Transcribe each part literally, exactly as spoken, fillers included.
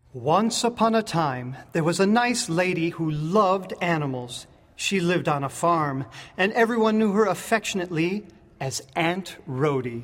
Once upon a time, there was a nice lady who loved animals. She lived on a farm, and everyone knew her affectionately as Aunt Rhody.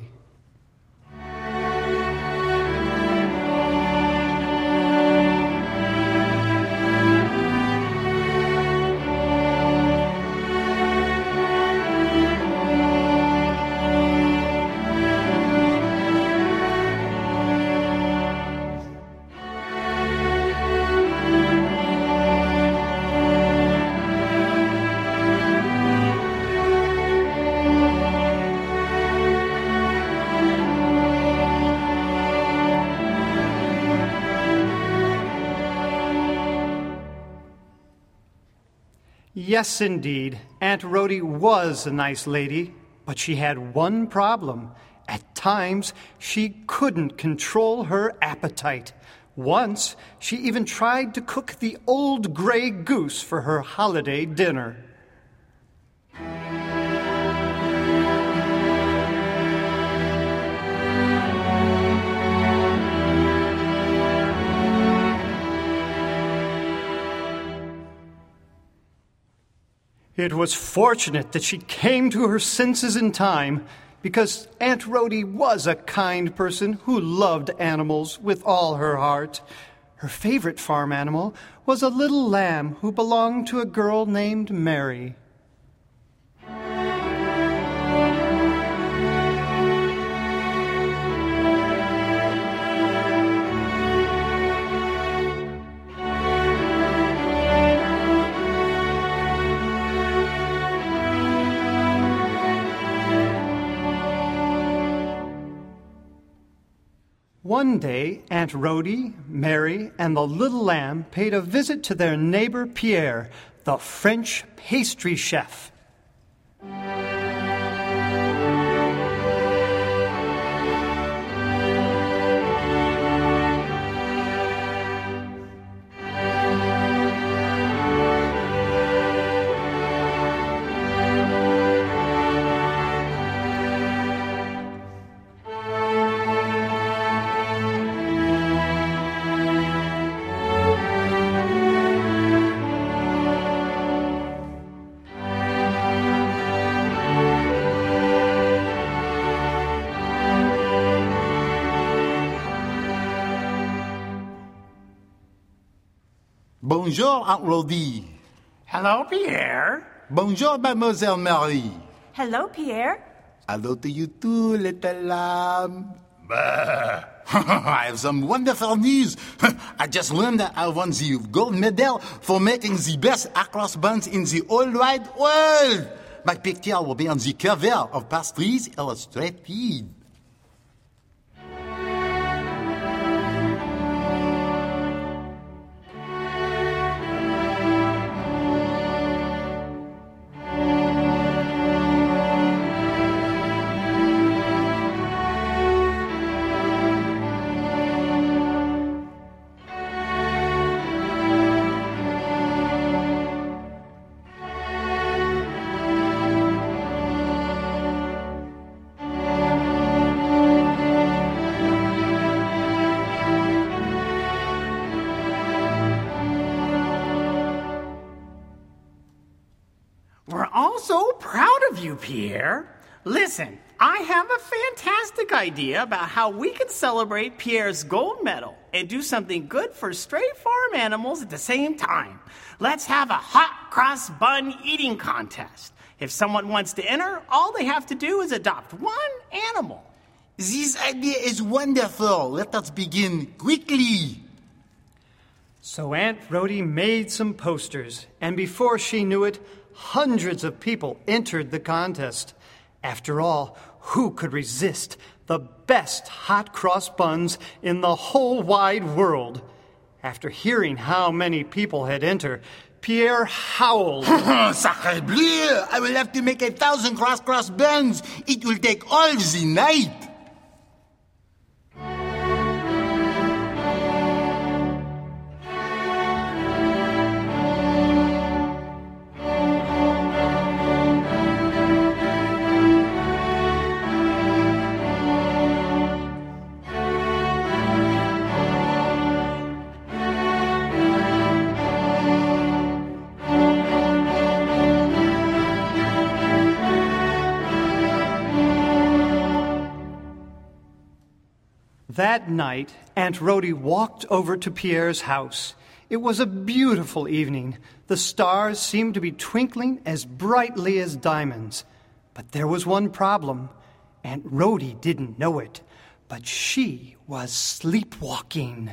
Yes, indeed, Aunt Rhody was a nice lady, but she had one problem. At times, she couldn't control her appetite. Once, she even tried to cook the old gray goose for her holiday dinner. It was fortunate that she came to her senses in time, because Aunt Rhody was a kind person who loved animals with all her heart. Her favorite farm animal was a little lamb who belonged to a girl named Mary. One day, Aunt Rhody, Mary, and the little lamb paid a visit to their neighbor Pierre, the French pastry chef. Bonjour, Aunt Rhody. Hello, Pierre. Bonjour, Mademoiselle Marie. Hello, Pierre. Hello to you too, little lamb. I have some wonderful news. I just learned that I won the gold medal for making the best across buns in the whole wide world. My picture will be on the cover of Pastries Illustrated. We're all so proud of you, Pierre. Listen, I have a fantastic idea about how we can celebrate Pierre's gold medal and do something good for stray farm animals at the same time. Let's have a hot cross bun eating contest. If someone wants to enter, all they have to do is adopt one animal. This idea is wonderful. Let us begin quickly. So Aunt Rhody made some posters, and before she knew it, hundreds of people entered the contest. After all, who could resist the best hot cross buns in the whole wide world? After hearing how many people had entered, Pierre howled. Sacre bleu! I will have to make a thousand cross cross buns. It will take all the night. That night, Aunt Rhody walked over to Pierre's house. It was a beautiful evening. The stars seemed to be twinkling as brightly as diamonds. But there was one problem. Aunt Rhody didn't know it, but she was sleepwalking.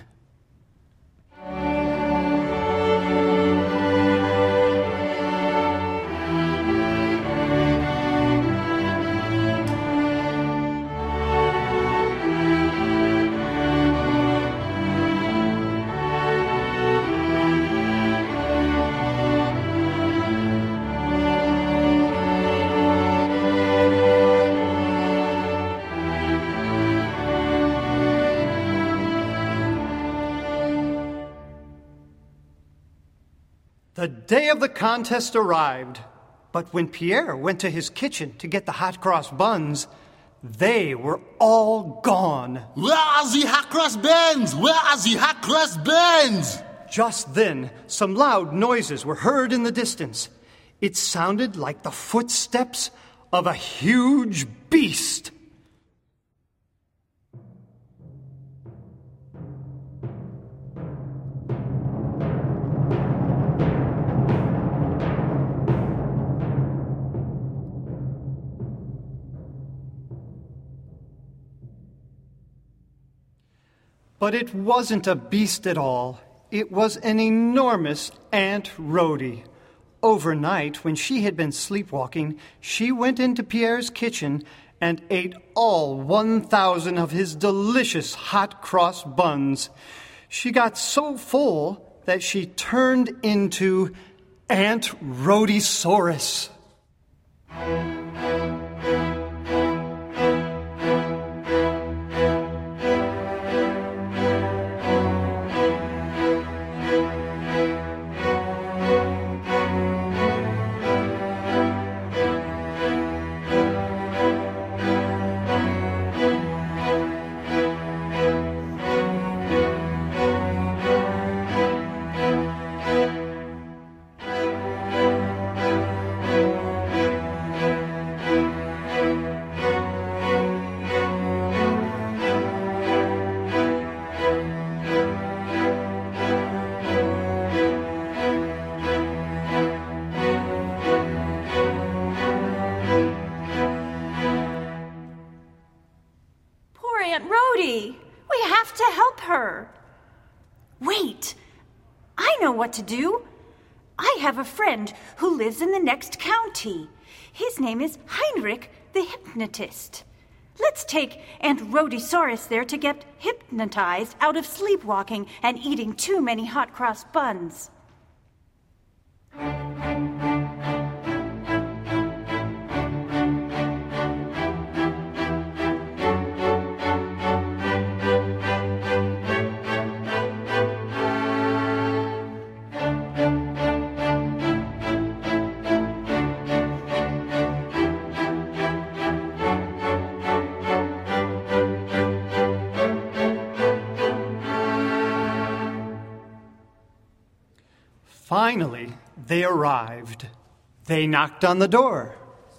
The day of the contest arrived, but when Pierre went to his kitchen to get the hot cross buns, they were all gone. Where are the hot cross buns? Where are the hot cross buns? Just then, some loud noises were heard in the distance. It sounded like the footsteps of a huge beast. But it wasn't a beast at all. It was an enormous Aunt Rhody. Overnight, when she had been sleepwalking, she went into Pierre's kitchen and ate all one thousand of his delicious hot cross buns. She got so full that she turned into Aunt Rhodysaurus. Aunt Rhody. We have to help her. Wait, I know what to do. I have a friend who lives in the next county. His name is Heinrich the Hypnotist. Let's take Aunt Rhodysaurus there to get hypnotized out of sleepwalking and eating too many hot cross buns. Finally, they arrived. They knocked on the door.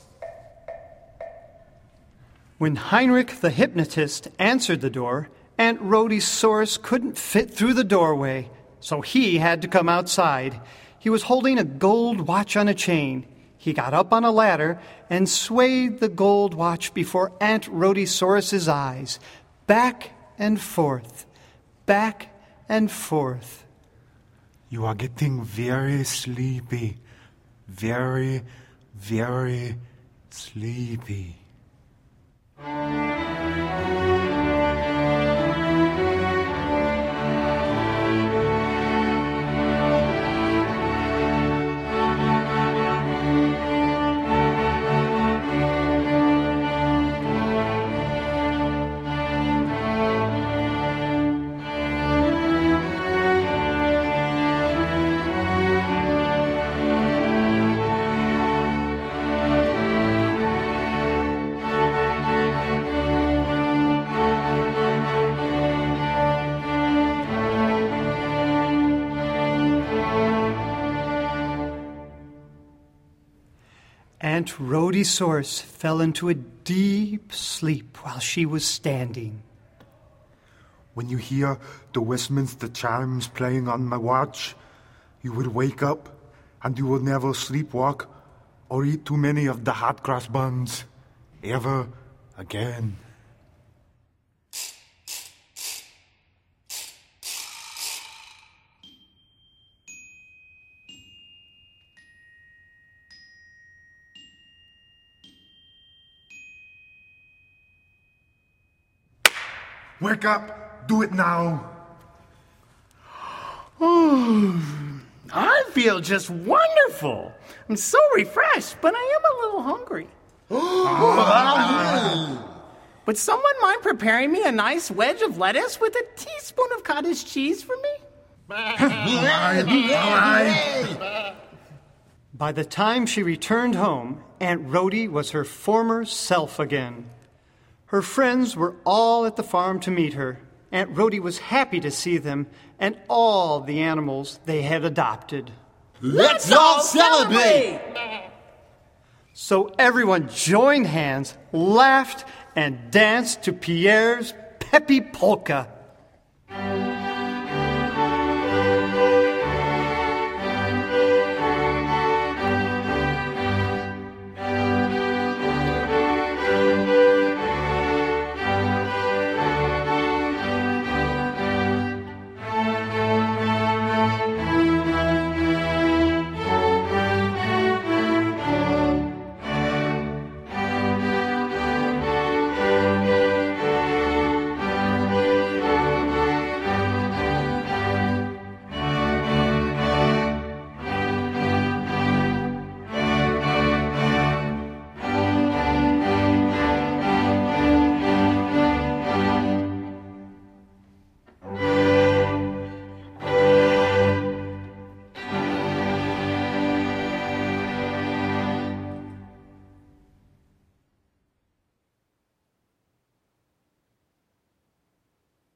When Heinrich the Hypnotist answered the door, Aunt Rhodysaurus couldn't fit through the doorway, so he had to come outside. He was holding a gold watch on a chain. He got up on a ladder and swayed the gold watch before Aunt Rhodysaurus's eyes, back and forth, back and forth. You are getting very sleepy. Very, very sleepy. Aunt Rhodysaurus fell into a deep sleep while she was standing. when you hear the Westminster chimes playing on my watch, you would wake up and you will never sleepwalk or eat too many of the hot cross buns ever again. Wake up! Do it now! I feel just wonderful. I'm so refreshed, but I am a little hungry. Would someone mind preparing me a nice wedge of lettuce with a teaspoon of cottage cheese for me? By the time she returned home, Aunt Rhody was her former self again. Her friends were all at the farm to meet her. Aunt Rhody was happy to see them and all the animals they had adopted. Let's all celebrate! So everyone joined hands, laughed, and danced to Pierre's peppy polka.